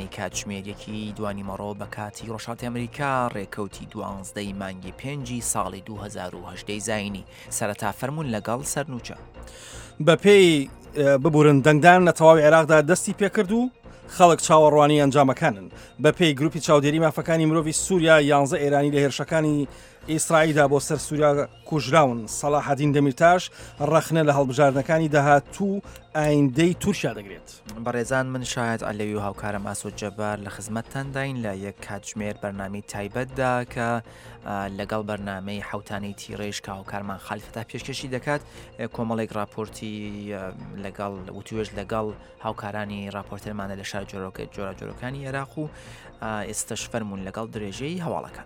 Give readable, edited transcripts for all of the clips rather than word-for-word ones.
بەرنامەی کاتژمێرێکی دوانیمەڕۆ بە کاتی ڕۆژهەڵاتی ئەمریکا ڕێکەوتی 12 مانگی 5 ساڵی 2010 زاینی سەرەتا فەرموون لەگەڵ سەرنووچە بەپێی ببورن دەنگدان لە تەواوی عێراقدا دەستی پێکرد و خەڵک چاوەڕوانی ئەنجامەکانن بەپێی گروپی چاودێری مافەکانی مرۆڤی سووریا 11 ئێرانی لە هێرشەکانی ئیسرائیلدا بۆ سەر سووریا کوژراون. سەلاحەدین دەمیرتاش ڕەخنە لە هەڵبژاردنەکانی داهاتوو ئایندەی تورکیا دەگرێت. بەڕێزان من شاید ئەلەوی و هاوکارم ئاسۆد جەبار لە خزمەتتانداین لە یەک کاتژمێر بەرنامەی تایبەتدا کە لەگەڵ بەرنامەی حوتانەی تیڕێژ کە هاوکارمان خالیفەتا پێشکەشی دەکات کۆمەڵێک راپۆرتی لەگەڵ وتوێژ لەگەڵ هاوکارانی راپۆرتەرمانە لە شار جۆرەکانی عێراق و ئێستش فەرموون لەگەڵ درێژەی هەواڵەکان.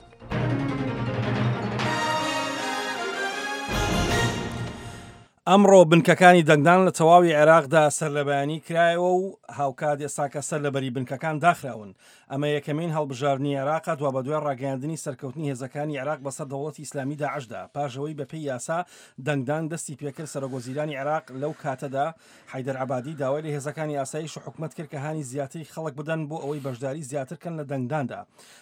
ئەمڕۆ بنکەکانی دەنگدان لە تەواوی عێراقدا سەرلەبەیانی کرایەوە و هاوکات ئێستاکە سەر لەبەری بنکەکان داخراون. ئەمە یەکەمین هەڵبژاردننی عێراقا دوا بە دوای ڕاگەیاندنی سەرکەوتنی هێزەکانی عێراق بەسەر دەوڵەتی ئیسلامی داعشدا پاشەوەی بەپێی یاسا دەنگدان دەستی پێکرد. سەرۆگۆزیرانی عێراق لەو کاتەدا حەیدەر عەبادی داوای لە هێزەکانی ئاسایش و حکومەت کرد کە هانی زیاتری خەڵک بدەن بۆ ئەوەی بەشداری زیاترکەن لە دەنگداندا.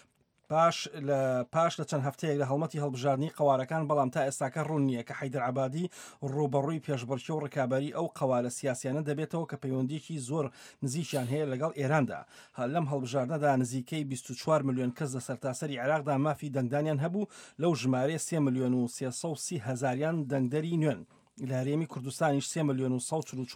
پاش لە چەند هەفتەیەک لە هەڵمەتی هەڵبژاردننی قوارەکان بەڵام تا ئێستاکە ڕوون نییە کە حەیدەر عەبادی ڕوبەڕووی پێشبڕکێ و ڕکابەری ئەو قەوالە سیاسیانە دەبێتەوە کە پەیوەندیکی زۆر نزیکیان هەیە لەگەڵ ئێراندا. لەم هەڵبژاردنەدا نزیکەی 24 ملیۆن کەس لە سەرتاسەری عێراقدا مافی دەنگدانیان هەبوو لەو ژمارە 3 ملیۆن و 330 هەزاریان دەنگدەری نوێن. لە هەرێمی کوردستانیش 3 ملیۆن و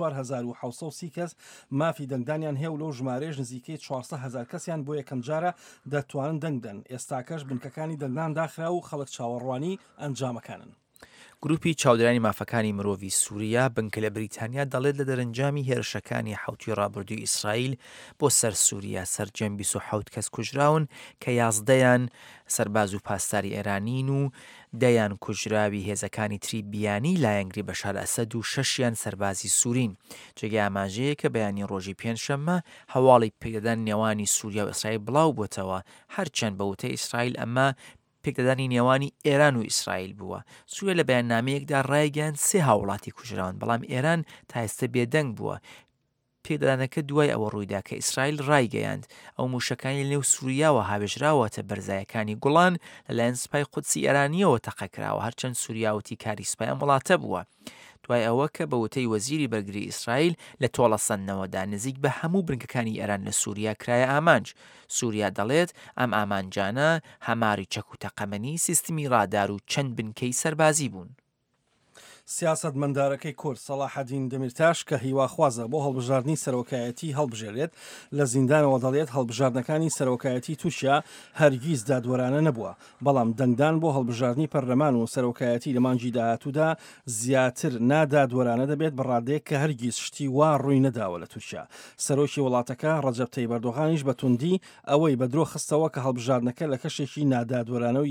144,730 کەس مافی دەنگدانیان هەیە و لەو ژمارەش نزیکەی 400 هزار کەسیان بۆ یەکەم جارە دەتوانن دەنگدەن. ئێستاکەش بنکەکانی دەنگدان داخرا و خەڵک چاوەڕوانی ئەنجامەکانن. گروپی چاودێرانی مافەکانی مرۆڤی سووریا بنکە لە بریتانیا دەڵێت لە دەرەنجامی هێرشەکانی حوتی ڕابردووی ئیسرائیل بۆ سەر سووریا سەرجەم 27 کەس کوژراون کە 11یان سەرباز و پاسداری ئێرانین و 10یان کوژراوی هێزەکانی تری بیانی لایەنگری بەشار ئەسەد و 6یان سەربازی سوورین. جێگای ئاماژەیە کە بەیانی ڕۆژی پێنجشەممە هەواڵی پێدەدان نێوانی سووریا و ئیسرائیل بڵاو بۆتەوە هەرچەند بە وتەی ئیسرائیل ئەمە پێکدەدانی نێوانی ئێران و ئیسرائیل بووە. سووریا لە بەیاننامەیەکدا ڕایگەیاند 3 هاوڵاتی کوژراون بەڵام ئێران تا ئێستا بێدەنگ بووە. پێکدەدانەکە دوای ئەوە ڕوویدا کە ئیسرائیل ڕایگەیاند ئەو موشەکانی لەنێو سووریاوە هاوێژراوەتە بەرزایەکانی گوڵان لەلایەن سوپای قودسی ئێرانیەوە تەقەکراوە هەرچەند سووریاوتی کاری سوپای ئەم وڵاتە بووە. دوای ئەوە کە بە وتەی وەزیری بەرگری ئیسرائیل لە تۆڵە سەندنەوەدا نزیک بە هەموو بنکەکانی ئێران لە سووریا کرایە ئامانج. سووریا دەڵێت ئەم ئامانجانە هەماری چەک و تەقەمەنی سیستمی ڕادار و چەند بنکەی سەربازی بوون. سیاست مندارەکەی کورد سەلاحەدین دەمیرتاش کە هیواخوازە بۆ هەڵبژاردننی سەرۆکایەتی هەڵبژێرێت لە زیندانەوە دەڵێت هەڵبژاردنەکانی سەرۆکایەتی تووشیا هەرگیز دادوەرانە نەبووە بەڵام دەنگدان بۆ هەڵبژاردننی پەرلەمان و سەرۆکایەتی لە مانگی داهاتوودا زیاتر نادادوەرانە دەبێت بەڕادەیەک کە هەرگیز شتی وا ڕووی نەداوە لە تووشیا. سەرۆکی وڵاتەکە ڕەجەب تەیب ئەردۆغانیش بە توندی ئەوەی بەدرۆ خستەوە کە هەڵبژاردنەکە لە کەشێکی نادادوەرانە و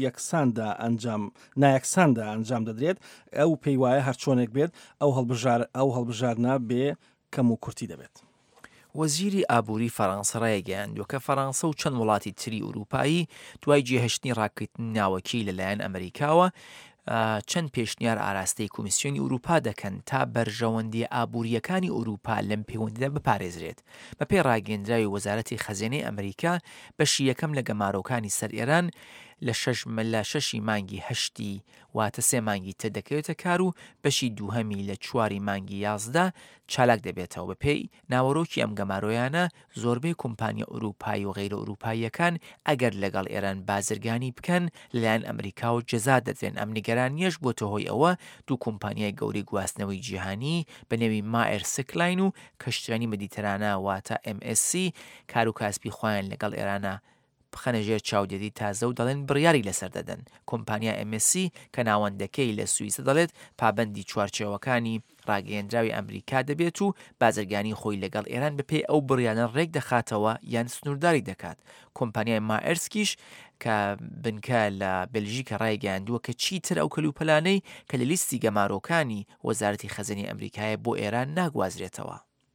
نایەکساندا ئەنجام دەدرێت ئەو پێی وایە هەر چۆنێک بێت ئەو هەڵبژاردنە بێ کەم و کورتی دەبێت. وەزیری ئابووری فەڕەنسا ڕایگەیاندووە کە فەڕەنسا و چەند وڵاتی تری ئوروپایی دوای جێهێشتنی ڕاکردنی ناوەکی لەلایەن ئەمریکاوە چەند پێشنیار ئاراستەی کۆمیسیۆنی ئوروپا دەکەن تا بەرژەوەندی ئابوووریەکانی ئوروپا لەم پەیوەندیدا بپارێزرێت. بەپێی ڕاگەیاندراوی وەزارەتی خەزینەی ئەمریکا بەشی یەکەم لە گەمارۆکانی سەر ئێران لە 6 مانگی 8 واتە 3 مانگی تر دەکەوێتە کار و بەشی دووهەمی لە 4 مانگی 11 چالاک دەبێتەوە. بەپێی ناوەڕۆکی ئەم گەمارۆیانە زۆربەی کۆمپانیا ئوروپایی و غەیرە ئوروپاییەکان ئەگەر لەگەڵ ئێران بازرگانی بکەن لەلایەن ئەمریکا و جەزا دەدرێن. ئەم نیگەرانیەش بۆتە هۆی ئەوە دوو کۆمپانیای گەورەی گواستنەوەی جیهانی بە نێوی مائێر سکلاین و کەشتیرانی مدیترانە واتە MSC کار و کاسبی خۆیان لەگەڵ ئێرانە بخەنە ژێر چاودێری تازە و دەڵێن بڕیاری لەسەر دەدەن. کۆمپانیا MSC کە ناوەندەکەی لە سوئیسە دەڵێت پابەندی چوارچێوەکانی ڕاگەیەندراوی ئەمریکا دەبێت و بازرگانی خۆی لەگەڵ ئێران بەپێی ئەو بڕیانە ڕێک دەخاتەوە یان سنوورداری دەکات. کۆمپانیای مائێرسکیش کە بنکە لە بلژیکە ڕایگەیاندووە کە چیتر ئەو کەلوپەلانەی کە لە لیستی گەمارۆکانی وەزارەتی خەزینەی ئەمریکایە بۆ ئێران ناگوازرێتەوە.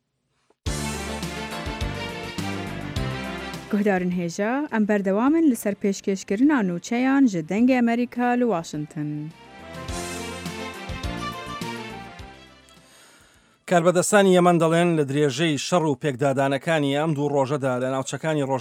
گوهدارن هێژە ئەم بەردەوامن لەسەر پێشکەشکردنا نووچەیان ji dengê ئەمریکا لە واشنگتن. کاربەدەستانی یەمەن دەڵێن لە درێژەی شەڕ و پێکدادانەکانی ئەم دوو ڕۆژەدا لە ناوچەکانی